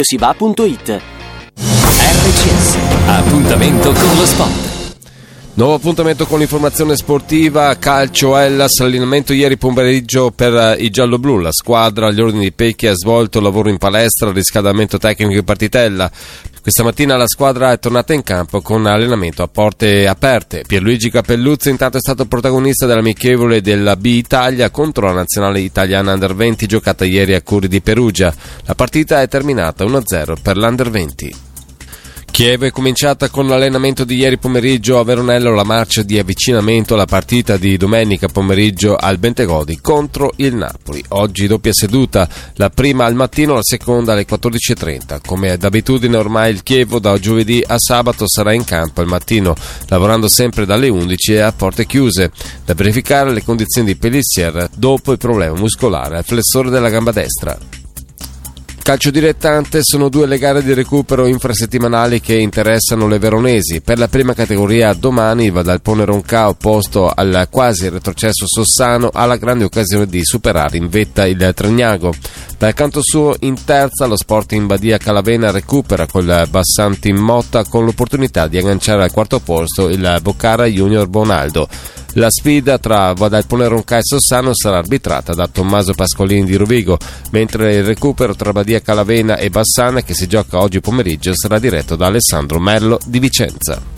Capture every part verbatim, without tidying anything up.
siva punto it. R C S. Appuntamento con lo sport. Nuovo appuntamento con l'informazione sportiva. Calcio Hellas, allenamento ieri pomeriggio per i gialloblu. La squadra agli ordini di Pecchi ha svolto lavoro in palestra, riscaldamento tecnico in partitella. Questa mattina la squadra è tornata in campo con allenamento a porte aperte. Pierluigi Capelluzzo intanto è stato protagonista dell'amichevole della B Italia contro la nazionale italiana Under venti giocata ieri a Curi di Perugia. La partita è terminata uno a zero per l'Under venti. Chievo è cominciata con l'allenamento di ieri pomeriggio a Veronello, la marcia di avvicinamento alla partita di domenica pomeriggio al Bentegodi contro il Napoli. Oggi doppia seduta, la prima al mattino, la seconda alle quattordici e trenta. Come d'abitudine ormai il Chievo da giovedì a sabato sarà in campo al mattino, lavorando sempre dalle undici e a porte chiuse. Da verificare le condizioni di Pelissier dopo il problema muscolare al flessore della gamba destra. Calcio dilettante, sono due le gare di recupero infrasettimanali che interessano le veronesi. Per la prima categoria domani il Vadalpone Ronca, opposto al quasi retrocesso Sossano, ha la grande occasione di superare in vetta il Trignago. Dal canto suo in terza lo Sporting Badia Calavena recupera col Bassanti Motta con l'opportunità di agganciare al quarto posto il Bocara Junior Bonaldo. La sfida tra Vadalpone Ronca e Sossano sarà arbitrata da Tommaso Pascolini di Rovigo, mentre il recupero tra Badia Calavena e Bassana, che si gioca oggi pomeriggio, sarà diretto da Alessandro Merlo di Vicenza.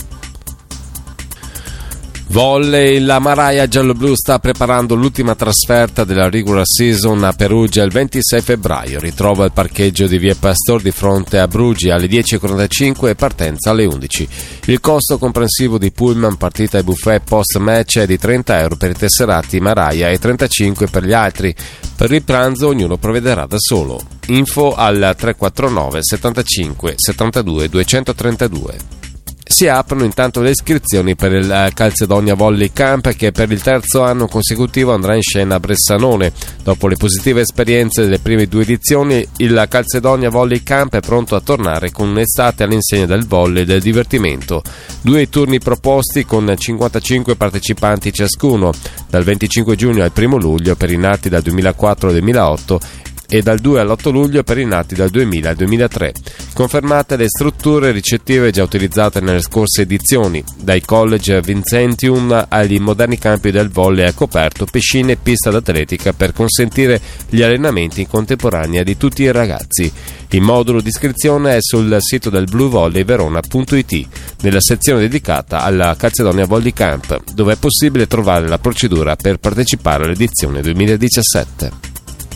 Volley, la Maraia gialloblu sta preparando l'ultima trasferta della regular season a Perugia il ventisei febbraio. Ritrova il parcheggio di via Pastor di fronte a Brugi alle dieci e quarantacinque e partenza alle undici. Il costo comprensivo di pullman, partita e buffet post match è di trenta euro per i tesserati Maraia e trentacinque per gli altri. Per il pranzo ognuno provvederà da solo. Info al tre quattro nove settantacinque settantadue duecentotrentadue. Si aprono intanto le iscrizioni per il Calzedonia Volley Camp, che per il terzo anno consecutivo andrà in scena a Bressanone. Dopo le positive esperienze delle prime due edizioni, il Calzedonia Volley Camp è pronto a tornare con un'estate all'insegna del volley e del divertimento. Due turni proposti con cinquantacinque partecipanti ciascuno, dal venticinque giugno al primo luglio per i nati dal duemilaquattro al duemilaotto e dal due all'otto luglio per i nati dal duemila al duemilatré. Confermate le strutture ricettive già utilizzate nelle scorse edizioni, dai college Vincentium agli moderni campi del volley a coperto, piscine e pista d'atletica per consentire gli allenamenti in contemporanea di tutti i ragazzi. Il modulo di iscrizione è sul sito del blu volley verona punto it, nella sezione dedicata alla Calzedonia Volley Camp, dove è possibile trovare la procedura per partecipare all'edizione duemiladiciassette.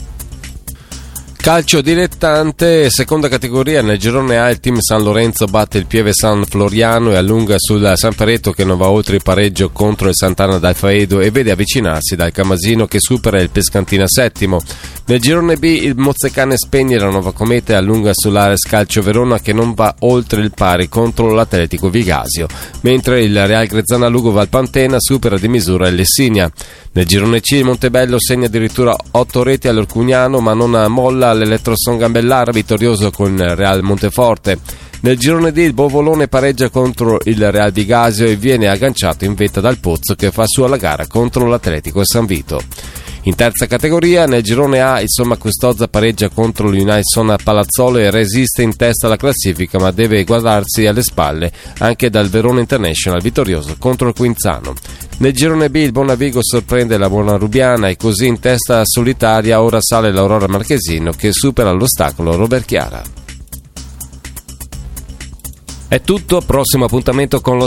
Calcio dilettante, seconda categoria. Nel girone A il team San Lorenzo batte il Pieve San Floriano e allunga sul San Pareto, che non va oltre il pareggio contro il Sant'Anna d'Alfaedo e vede avvicinarsi dal Camasino, che supera il Pescantina settimo. Nel girone B il Mozzecane spegne la Nuova Cometa e allunga sull'Ares Calcio Verona, che non va oltre il pari contro l'Atletico Vigasio, mentre il Real Grezzana Lugo Valpantena supera di misura il Lessinia. Nel girone C il Montebello segna addirittura otto reti all'Orcugnano, ma non molla l'Elettroson Gambellara, vittorioso con il Real Monteforte. Nel girone D il Bovolone pareggia contro il Real Vigasio e viene agganciato in vetta dal Pozzo, che fa sua la gara contro l'Atletico San Vito. In terza categoria, nel girone A, il Somma Custozza pareggia contro l'Unison Palazzolo e resiste in testa alla classifica, ma deve guardarsi alle spalle anche dal Verona International, vittorioso contro il Quinzano. Nel girone B il Bonavigo sorprende la Buonarubiana e così in testa solitaria ora sale l'Aurora Marchesino, che supera l'ostacolo Robert Chiara. È tutto, prossimo appuntamento con lo